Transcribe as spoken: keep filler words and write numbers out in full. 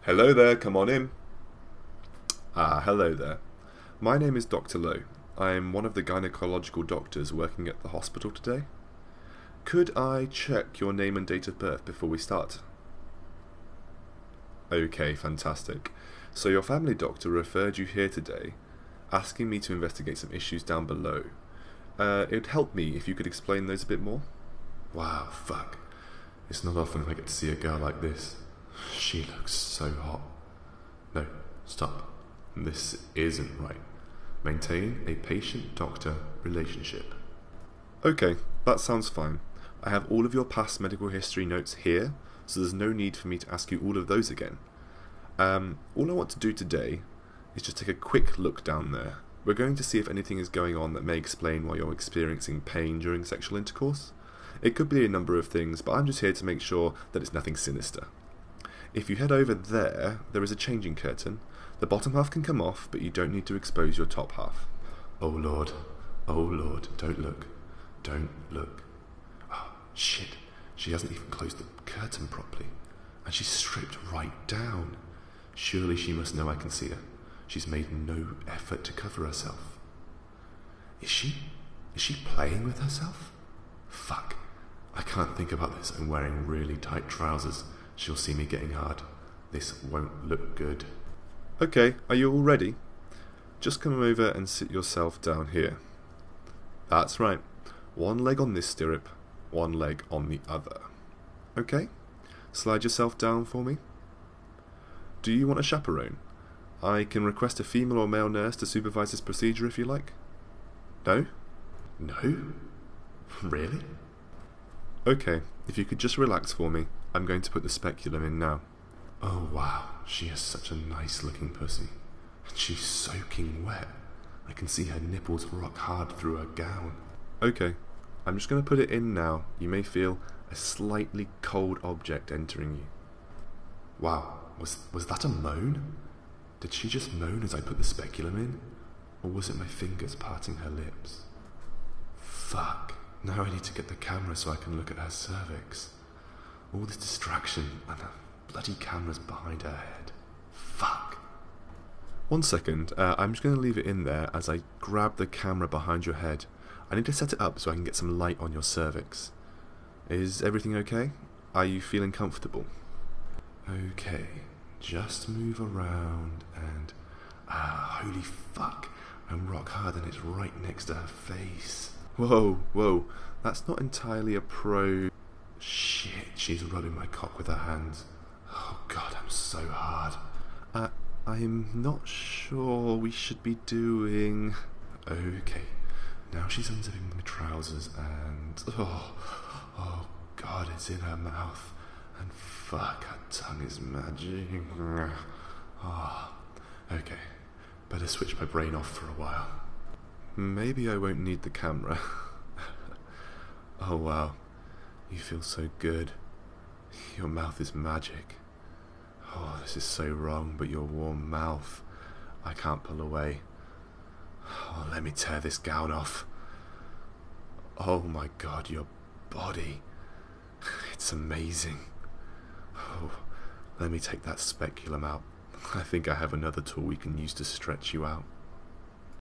Hello there, come on in. Ah, hello there. My name is Doctor Lowe. I am one of the gynecological doctors working at the hospital today. Could I check your name and date of birth before we start? Okay, fantastic. So your family doctor referred you here today, asking me to investigate some issues down below. Uh, it'd help me if you could explain those a bit more. Wow, fuck. It's not often I get to see a girl like this. She looks so hot. No, stop. This isn't right. Maintain a patient-doctor relationship. Okay, that sounds fine. I have all of your past medical history notes here, so there's no need for me to ask you all of those again. Um, all I want to do today is just take a quick look down there. We're going to see if anything is going on that may explain why you're experiencing pain during sexual intercourse. It could be a number of things, but I'm just here to make sure that it's nothing sinister. If you head over there, there is a changing curtain. The bottom half can come off, but you don't need to expose your top half. Oh Lord. Oh Lord. Don't look. Don't look. Oh, shit. She hasn't even closed the curtain properly. And she's stripped right down. Surely she must know I can see her. She's made no effort to cover herself. Is she? Is she playing with herself? Fuck. I can't think about this. I'm wearing really tight trousers. She'll see me getting hard. This won't look good. Okay, are you all ready? Just come over and sit yourself down here. That's right. One leg on this stirrup, one leg on the other. Okay? Slide yourself down for me. Do you want a chaperone? I can request a female or male nurse to supervise this procedure if you like. No? No? Really? Okay, if you could just relax for me, I'm going to put the speculum in now. Oh wow, she has such a nice looking pussy. And she's soaking wet. I can see her nipples rock hard through her gown. Okay, I'm just going to put it in now. You may feel a slightly cold object entering you. Wow, was, was that a moan? Did she just moan as I put the speculum in? Or was it my fingers parting her lips? Fuck. Now I need to get the camera so I can look at her cervix. All this distraction and the bloody camera's behind her head. Fuck. One second, uh, I'm just going to leave it in there as I grab the camera behind your head. I need to set it up so I can get some light on your cervix. Is everything okay? Are you feeling comfortable? Okay, just move around and... Ah, holy fuck. I'm rock hard and it's right next to her face. Whoa, whoa, that's not entirely a pro... Shit, she's rubbing my cock with her hands. Oh god, I'm so hard. Uh, I'm not sure we should be doing... Okay, now she's unzipping my trousers and... Oh, oh god, it's in her mouth. And fuck, her tongue is magic. Ah, oh, okay, better switch my brain off for a while. Maybe I won't need the camera. Oh wow, you feel so good. Your mouth is magic. Oh, this is so wrong, but your warm mouth, I can't pull away. Oh, let me tear this gown off. Oh my god, your body. It's amazing. Oh, let me take that speculum out. I think I have another tool we can use to stretch you out.